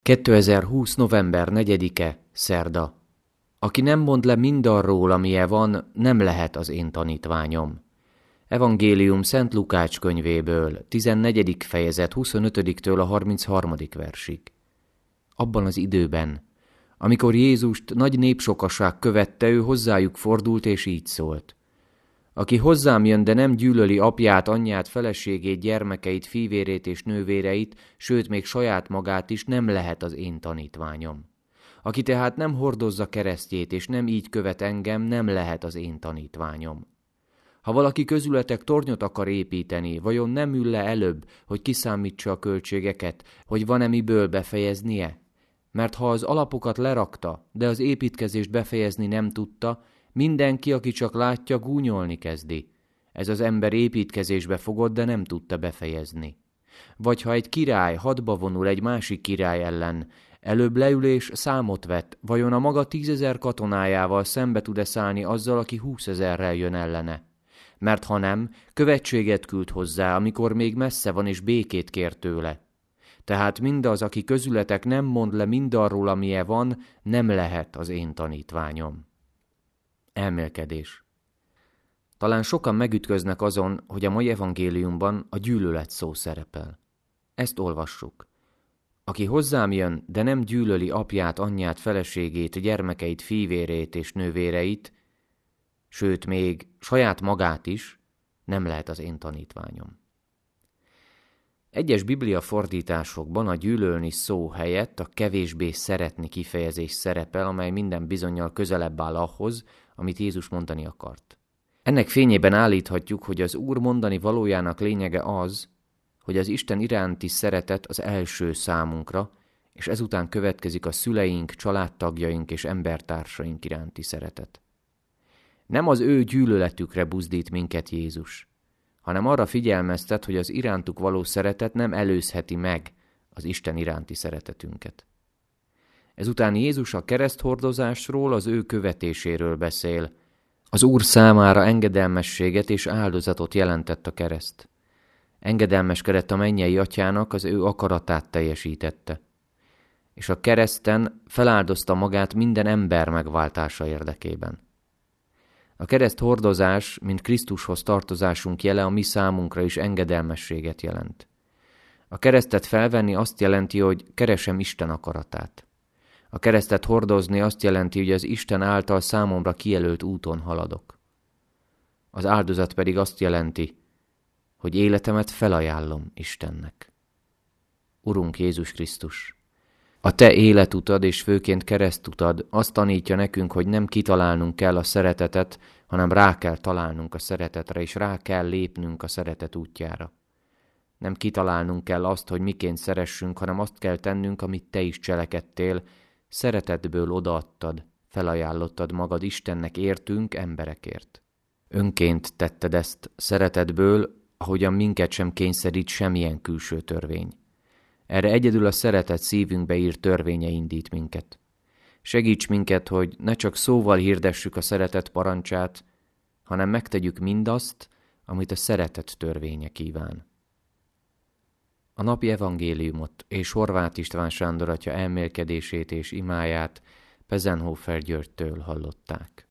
2020. november 4-e, szerda. Aki nem mond le mindarról, amilyen van, nem lehet az én tanítványom. Evangélium Szent Lukács könyvéből, 14. fejezet 25-től a 33. versig. Abban az időben, amikor Jézust nagy népsokaság követte, ő hozzájuk fordult és így szólt. Aki hozzám jön, de nem gyűlöli apját, anyját, feleségét, gyermekeit, fivérét és nővéreit, sőt még saját magát is, nem lehet az én tanítványom. Aki tehát nem hordozza keresztjét, és nem így követ engem, nem lehet az én tanítványom. Ha valaki közületek tornyot akar építeni, vajon nem ül le előbb, hogy kiszámítsa a költségeket, hogy van-e miből befejeznie? Mert ha az alapokat lerakta, de az építkezést befejezni nem tudta, mindenki, aki csak látja, gúnyolni kezdi. Ez az ember építkezésbe fogott, de nem tudta befejezni. Vagy ha egy király hadba vonul egy másik király ellen, előbb leül és számot vet, vajon a maga 10 000 katonájával szembe tud-e szállni azzal, aki 20 000-rel jön ellene? Mert ha nem, követséget küld hozzá, amikor még messze van és békét kér tőle. Tehát mindaz, aki közületek nem mond le mindarról, amilyen van, nem lehet az én tanítványom. Elmélkedés. Talán sokan megütköznek azon, hogy a mai evangéliumban a gyűlölet szó szerepel. Ezt olvassuk. Aki hozzám jön, de nem gyűlöli apját, anyját, feleségét, gyermekeit, fivérét és nővéreit, sőt még saját magát is, nem lehet az én tanítványom. Egyes Biblia fordításokban a gyűlölni szó helyett a kevésbé szeretni kifejezés szerepel, amely minden bizonnyal közelebb áll ahhoz, amit Jézus mondani akart. Ennek fényében állíthatjuk, hogy az Úr mondani valójának lényege az, hogy az Isten iránti szeretet az első számunkra, és ezután következik a szüleink, családtagjaink és embertársaink iránti szeretet. Nem az ő gyűlöletükre buzdít minket Jézus, hanem arra figyelmeztet, hogy az irántuk való szeretet nem előzheti meg az Isten iránti szeretetünket. Ezután Jézus a kereszthordozásról, az ő követéséről beszél. Az Úr számára engedelmességet és áldozatot jelentett a kereszt. Engedelmeskedett a mennyei atyának, az ő akaratát teljesítette. És a kereszten feláldozta magát minden ember megváltása érdekében. A kereszt hordozás, mint Krisztushoz tartozásunk jele, a mi számunkra is engedelmességet jelent. A keresztet felvenni azt jelenti, hogy keresem Isten akaratát. A keresztet hordozni azt jelenti, hogy az Isten által számomra kijelölt úton haladok. Az áldozat pedig azt jelenti, hogy életemet felajánlom Istennek. Urunk Jézus Krisztus, a Te életutad és főként keresztutad azt tanítja nekünk, hogy nem kitalálnunk kell a szeretetet, hanem rá kell találnunk a szeretetre, és rá kell lépnünk a szeretet útjára. Nem kitalálnunk kell azt, hogy miként szeressünk, hanem azt kell tennünk, amit Te is cselekedtél, szeretetből odaadtad, felajánlottad magad Istennek értünk, emberekért. Önként tetted ezt szeretetből, ahogyan minket sem kényszerít semmilyen külső törvény. Erre egyedül a szeretet szívünkbe írt törvénye indít minket. Segíts minket, hogy ne csak szóval hirdessük a szeretet parancsát, hanem megtegyük mindazt, amit a szeretet törvénye kíván. A napi evangéliumot és Horváth István Sándor atya elmélkedését és imáját Pezenhofer Györgytől hallották.